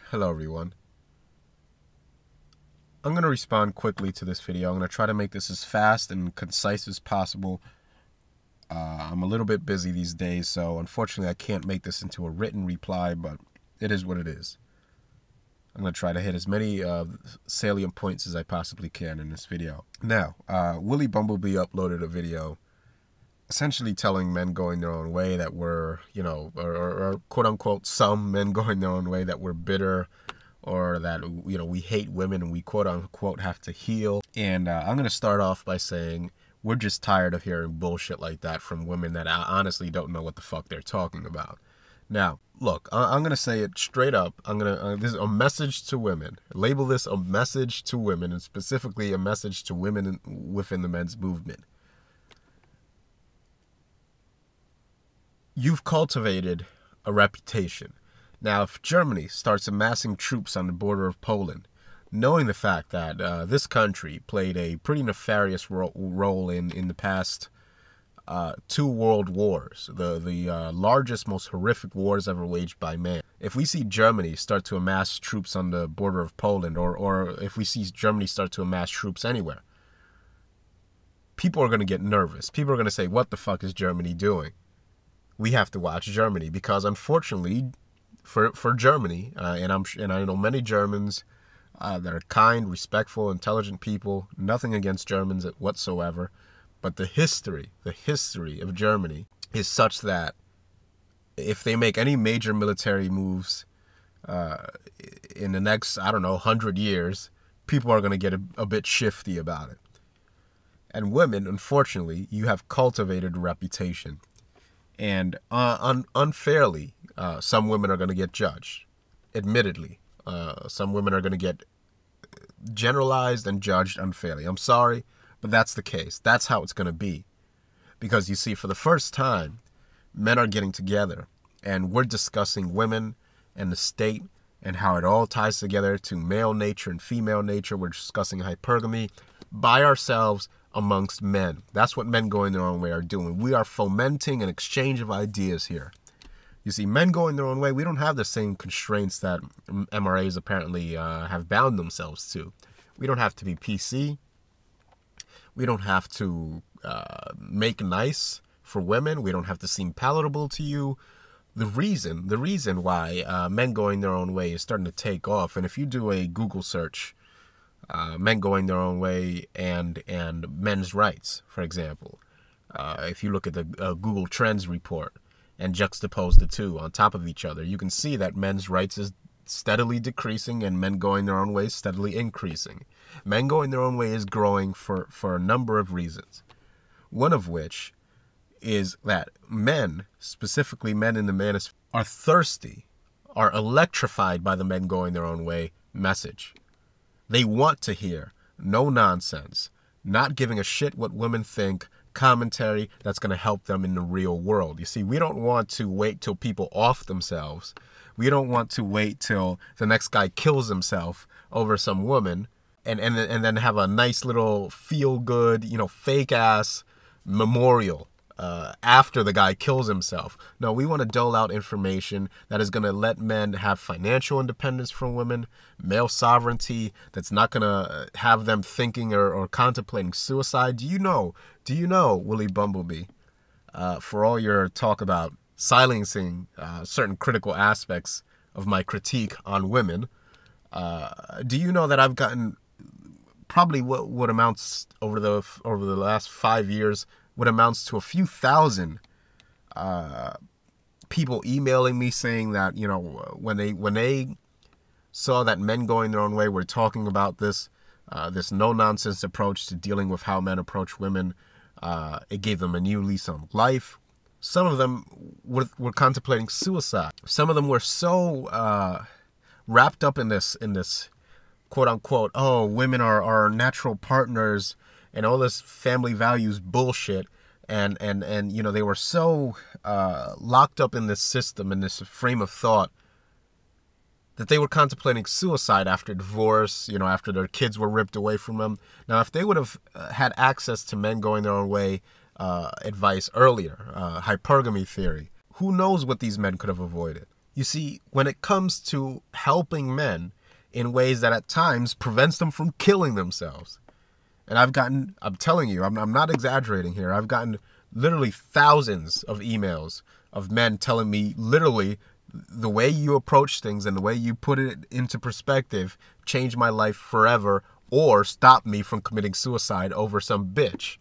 Hello everyone. I'm going to respond quickly to this video. I'm going to try to make this as fast and concise as possible. I'm a little bit busy these days, so unfortunately I can't make this into a written reply, but it is what it is. I'm going to try to hit as many salient points as I possibly can in this video. Now, Willie Bumblebee uploaded a video essentially telling men going their own way that we're, or quote-unquote some men going their own way that we're bitter, or that, we hate women and we quote-unquote have to heal. And I'm going to start off by saying we're just tired of hearing bullshit like that from women that honestly don't know what the fuck they're talking about. Now, look, I'm going to say it straight up. This is a message to women. Label this a message to women, and specifically a message to women within the men's movement. You've cultivated a reputation. Now, if Germany starts amassing troops on the border of Poland, knowing the fact that this country played a pretty nefarious role in the past two world wars, the largest, most horrific wars ever waged by man. If we see Germany start to amass troops on the border of Poland, or if we see Germany start to amass troops anywhere, people are going to get nervous. People are going to say, what the fuck is Germany doing? We have to watch Germany, because unfortunately for Germany, and I know many Germans that are kind, respectful, intelligent people, nothing against Germans whatsoever, but the history of Germany is such that if they make any major military moves in the next, 100 years, people are going to get a bit shifty about it. And women, unfortunately, you have cultivated a reputation. And unfairly, some women are going to get judged. Admittedly, some women are going to get generalized and judged unfairly. I'm sorry, but that's the case. That's how it's going to be. Because you see, for the first time, men are getting together and we're discussing women and the state and how it all ties together to male nature and female nature. We're discussing hypergamy by ourselves amongst men. That's what men going their own way are doing. We are fomenting an exchange of ideas here. You see, men going their own way, we don't have the same constraints that MRAs apparently have bound themselves to. We don't have to be PC. We don't have to make nice for women. We don't have to seem palatable to you. The reason why men going their own way is starting to take off, and if you do a Google search, men going their own way and men's rights, for example, if you look at the Google Trends report and juxtapose the two on top of each other, you can see that men's rights is steadily decreasing and men going their own way is steadily increasing. Men going their own way is growing for a number of reasons. One of which is that men, specifically men in the manosphere, are thirsty, are electrified by the men going their own way message. They want to hear no nonsense, not giving a shit what women think, commentary that's going to help them in the real world. You see, we don't want to wait till people off themselves. We don't want to wait till the next guy kills himself over some woman and then have a nice little feel-good, fake-ass memorial after the guy kills himself. No, we want to dole out information that is going to let men have financial independence from women, male sovereignty, that's not going to have them thinking or contemplating suicide. Do you know, Willie Bumblebee, for all your talk about silencing certain critical aspects of my critique on women, do you know that I've gotten probably what amounts over the last 5 years, what amounts to a few thousand people emailing me saying that, when they saw that men going their own way were talking about this no-nonsense approach to dealing with how men approach women, it gave them a new lease on life. Some of them were contemplating suicide. Some of them were so wrapped up in this quote-unquote, oh, women are our natural partners, and all this family values bullshit, and they were so locked up in this system, in this frame of thought, that they were contemplating suicide after divorce, after their kids were ripped away from them. Now, if they would have had access to men going their own way advice earlier, hypergamy theory, who knows what these men could have avoided? You see, when it comes to helping men in ways that at times prevents them from killing themselves. And I'm telling you, I'm not exaggerating here. I've gotten literally thousands of emails of men telling me literally the way you approach things and the way you put it into perspective changed my life forever or stopped me from committing suicide over some bitch.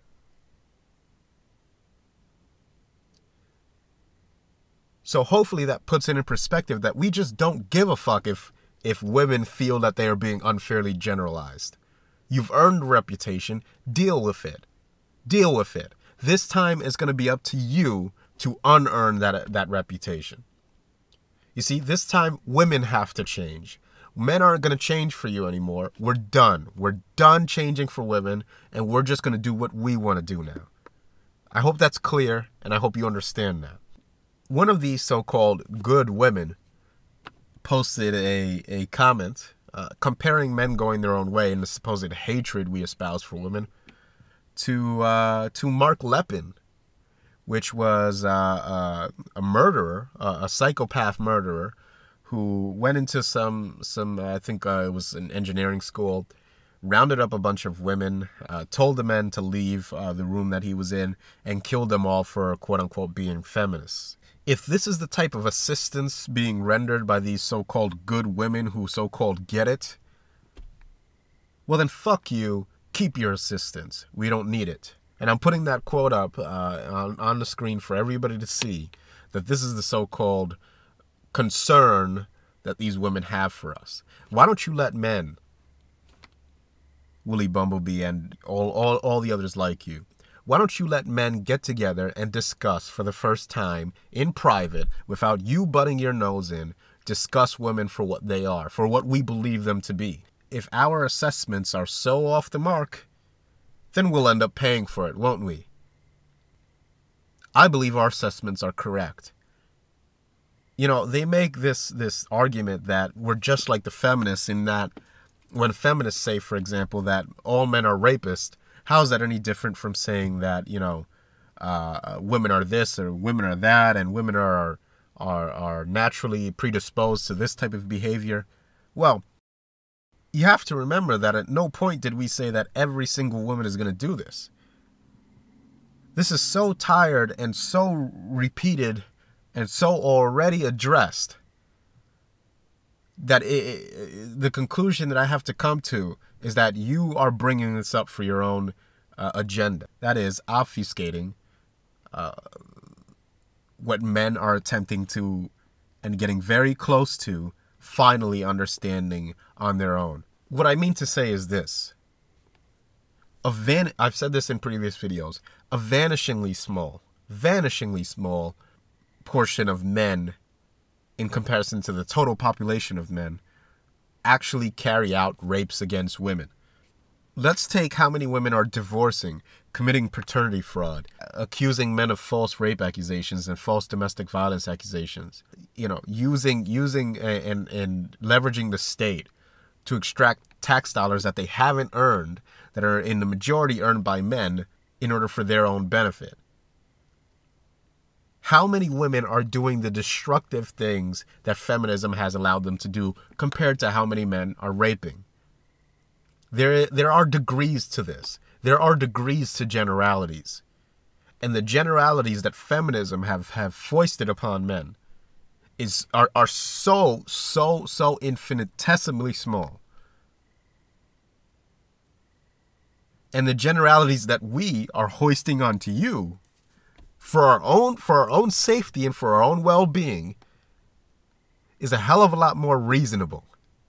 So hopefully that puts it in perspective that we just don't give a fuck if women feel that they are being unfairly generalized. You've earned a reputation. Deal with it. Deal with it. This time it's going to be up to you to unearn that reputation. You see, this time women have to change. Men aren't going to change for you anymore. We're done. We're done changing for women, and we're just going to do what we want to do now. I hope that's clear, and I hope you understand that. One of these so-called good women posted a comment comparing men going their own way and the supposed hatred we espouse for women to Mark Lepin, which was a murderer, a psychopath murderer, who went into some I think it was an engineering school, rounded up a bunch of women, told the men to leave the room that he was in, and killed them all for quote-unquote being feminists. If this is the type of assistance being rendered by these so-called good women who so-called get it, well then fuck you, keep your assistance. We don't need it. And I'm putting that quote up on the screen for everybody to see, that this is the so-called concern that these women have for us. Why don't you let men, Willie Bumblebee and all the others like you, why don't you let men get together and discuss for the first time in private, without you butting your nose in, discuss women for what they are, for what we believe them to be. If our assessments are so off the mark, then we'll end up paying for it, won't we? I believe our assessments are correct. You know, they make this argument that we're just like the feminists, in that when feminists say, for example, that all men are rapists, how is that any different from saying that, you know, women are this or women are that, and women are naturally predisposed to this type of behavior? Well, you have to remember that at no point did we say that every single woman is going to do this. This is so tired and so repeated and so already addressed that the conclusion that I have to come to is that you are bringing this up for your own agenda. That is, obfuscating what men are attempting to and getting very close to finally understanding on their own. What I mean to say is this. I've said this in previous videos. A vanishingly small portion of men, in comparison to the total population of men, actually carry out rapes against women. Let's take how many women are divorcing, committing paternity fraud, accusing men of false rape accusations and false domestic violence accusations. You know, using and leveraging the state to extract tax dollars that they haven't earned, that are in the majority earned by men, in order for their own benefit. How many women are doing the destructive things that feminism has allowed them to do compared to how many men are raping? There are degrees to this. There are degrees to generalities. And the generalities that feminism have foisted upon men are so infinitesimally small. And the generalities that we are hoisting onto you for our own safety and for our own well-being is a hell of a lot more reasonable.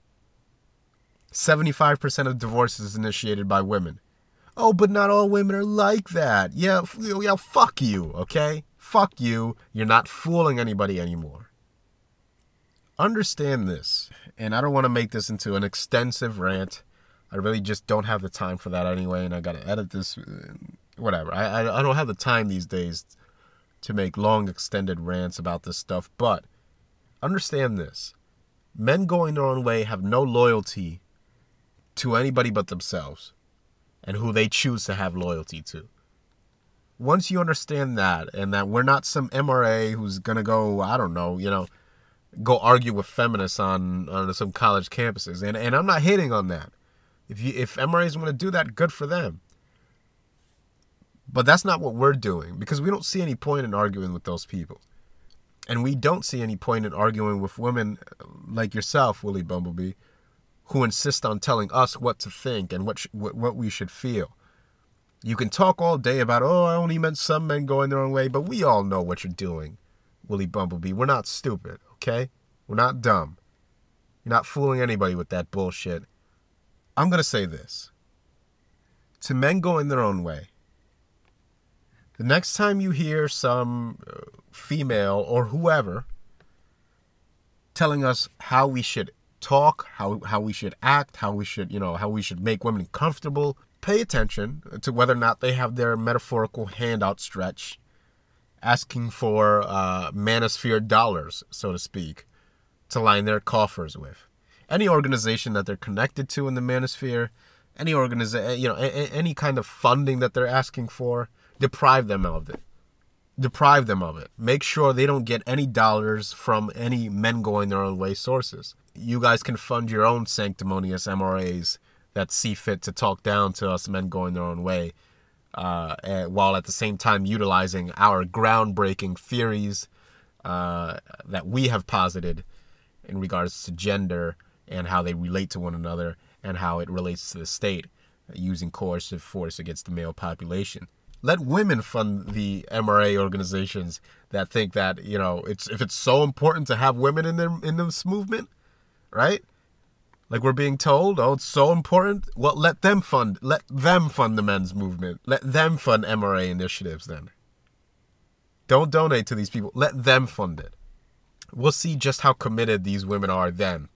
75% of divorces is initiated by women. Oh, but not all women are like that. Yeah, fuck you, okay? Fuck you. You're not fooling anybody anymore. Understand this, and I don't want to make this into an extensive rant. I really just don't have the time for that anyway, and I gotta edit this, whatever. I don't have the time these days to make long extended rants about this stuff, but understand this. Men going their own way have no loyalty to anybody but themselves and who they choose to have loyalty to. Once you understand that, and that we're not some MRA who's gonna go, I don't know, go argue with feminists on some college campuses. And I'm not hating on that. If MRAs want to do that, good for them. But that's not what we're doing, because we don't see any point in arguing with those people. And we don't see any point in arguing with women like yourself, Willie Bumblebee, who insist on telling us what to think and what we should feel. You can talk all day about, oh, I only meant some men going their own way, but we all know what you're doing, Willie Bumblebee. We're not stupid, okay? We're not dumb. You're not fooling anybody with that bullshit. I'm going to say this. To men going their own way, the next time you hear some female or whoever telling us how we should talk, how we should act, how we should make women comfortable, pay attention to whether or not they have their metaphorical hand outstretched, asking for manosphere dollars, so to speak, to line their coffers with. Any organization that they're connected to in the manosphere, any kind of funding that they're asking for, deprive them of it. Deprive them of it. Make sure they don't get any dollars from any men going their own way sources. You guys can fund your own sanctimonious MRAs that see fit to talk down to us men going their own way, while at the same time utilizing our groundbreaking theories that we have posited in regards to gender and how they relate to one another and how it relates to the state, using coercive force against the male population. Let women fund the MRA organizations that think that, if it's so important to have women in this movement, right? Like we're being told, oh, it's so important. Well, let them fund the men's movement. Let them fund MRA initiatives then. Don't donate to these people. Let them fund it. We'll see just how committed these women are then.